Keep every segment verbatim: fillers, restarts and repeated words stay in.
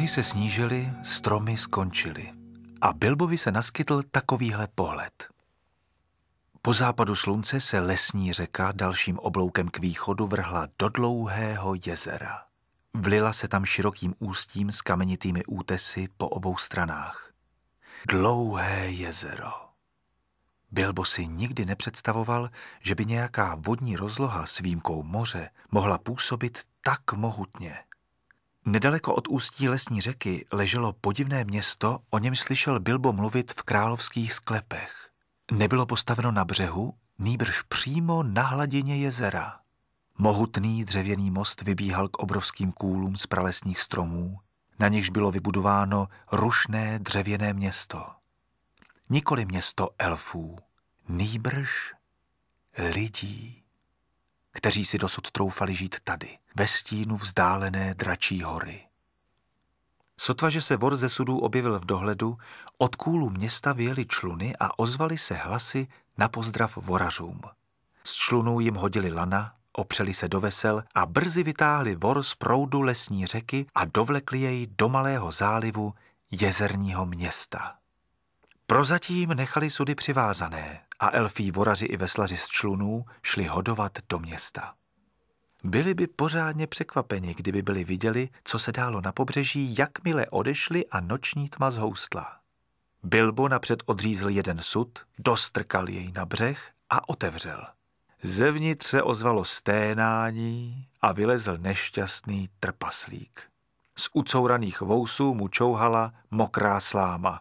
Břehy se snížily, stromy skončily a Bilbovi se naskytl takovýhle pohled. Po západu slunce se lesní řeka dalším obloukem k východu vrhla do dlouhého jezera. Vlila se tam širokým ústím s kamenitými útesy po obou stranách. Dlouhé jezero. Bilbo si nikdy nepředstavoval, že by nějaká vodní rozloha s výjimkou moře mohla působit tak mohutně. Nedaleko od ústí lesní řeky leželo podivné město, o něm slyšel Bilbo mluvit v královských sklepech. Nebylo postaveno na břehu, nýbrž přímo na hladině jezera. Mohutný dřevěný most vybíhal k obrovským kůlům z pralesních stromů, na nichž bylo vybudováno rušné dřevěné město. Nikoli město elfů, nýbrž lidí, kteří si dosud troufali žít tady, ve stínu vzdálené Dračí hory. Sotva, že se vor ze sudů objevil v dohledu, od kůlu města vyjeli čluny a ozvaly se hlasy na pozdrav vorařům. Z člunů jim hodili lana, opřeli se do vesel a brzy vytáhli vor z proudu lesní řeky a dovlekli jej do malého zálivu jezerního města. Prozatím nechali sudy přivázané a elfí voraři i veslaři z člunů šli hodovat do města. Byli by pořádně překvapeni, kdyby byli viděli, co se dálo na pobřeží, jakmile odešli a noční tma zhoustla. Bilbo napřed odřízl jeden sud, dostrkal jej na břeh a otevřel. Zevnitř se ozvalo sténání a vylezl nešťastný trpaslík. Z ucouraných vousů mu čouhala mokrá sláma.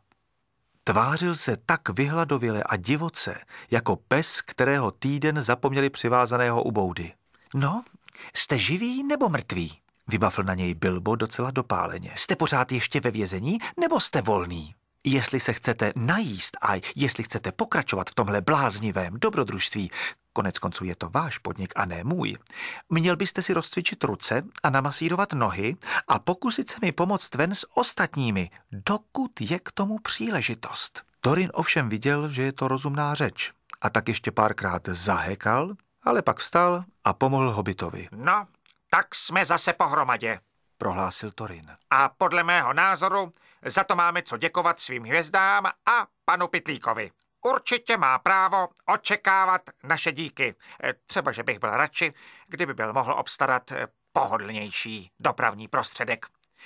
Tvářil se tak vyhladověle a divoce, jako pes, kterého týden zapomněli přivázaného u boudy. No, jste živý nebo mrtví? Vybafl na něj Bilbo docela dopáleně. Jste pořád ještě ve vězení nebo jste volný? Jestli se chcete najíst a jestli chcete pokračovat v tomhle bláznivém dobrodružství, konec konců je to váš podnik a ne můj, měl byste si rozcvičit ruce a namasírovat nohy a pokusit se mi pomoct ven s ostatními, dokud je k tomu příležitost. Thorin ovšem viděl, že je to rozumná řeč a tak ještě párkrát zahekal, ale pak vstal a pomohl hobitovi. No, tak jsme zase pohromadě, prohlásil Thorin. A podle mého názoru za to máme co děkovat svým hvězdám a panu Pytlíkovi. Určitě má právo očekávat naše díky. Třeba, že bych byl radši, kdyby byl mohl obstarat pohodlnější dopravní prostředek.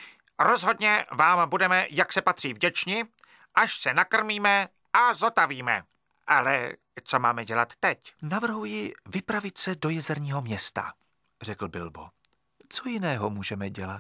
Rozhodně vám budeme, jak se patří, vděční, až se nakrmíme a zotavíme. Ale co máme dělat teď? Navrhuji vypravit se do jezerního města, řekl Bilbo. Co jiného můžeme dělat?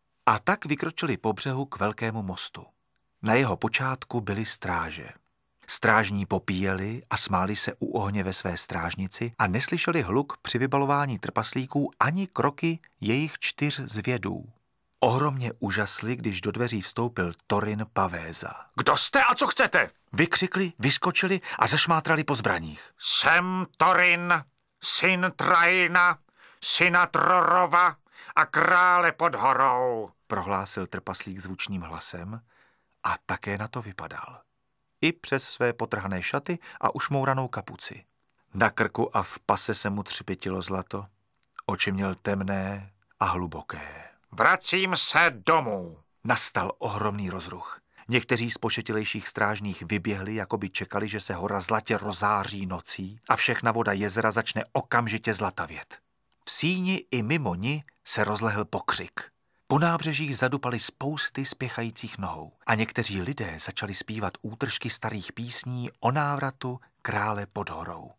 A tak vykročili po břehu k velkému mostu. Na jeho počátku byly stráže. Strážní popíjeli a smáli se u ohně ve své strážnici a neslyšeli hluk při vybalování trpaslíků ani kroky jejich čtyř zvědů. Ohromně užasli, když do dveří vstoupil Thorin Pavéza. Kdo jste a co chcete? Vykřikli, vyskočili a zašmátrali po zbraních. Jsem Thorin, syn Traina, syna Trorova a krále pod horou, prohlásil trpaslík zvučným hlasem a také na to vypadal. I přes své potrhané šaty a ušmouranou kapuci. Na krku a v pase se mu třpytilo zlato, oči měl temné a hluboké. Vracím se domů. Nastal ohromný rozruch. Někteří z pošetilejších strážných vyběhli, jako by čekali, že se hora zlatě rozáří nocí a všechna voda jezera začne okamžitě zlatavět. V síni i mimo ní se rozlehl pokřik. Po nábřežích zadupaly spousty spěchajících nohou a někteří lidé začali zpívat útržky starých písní o návratu krále pod horou.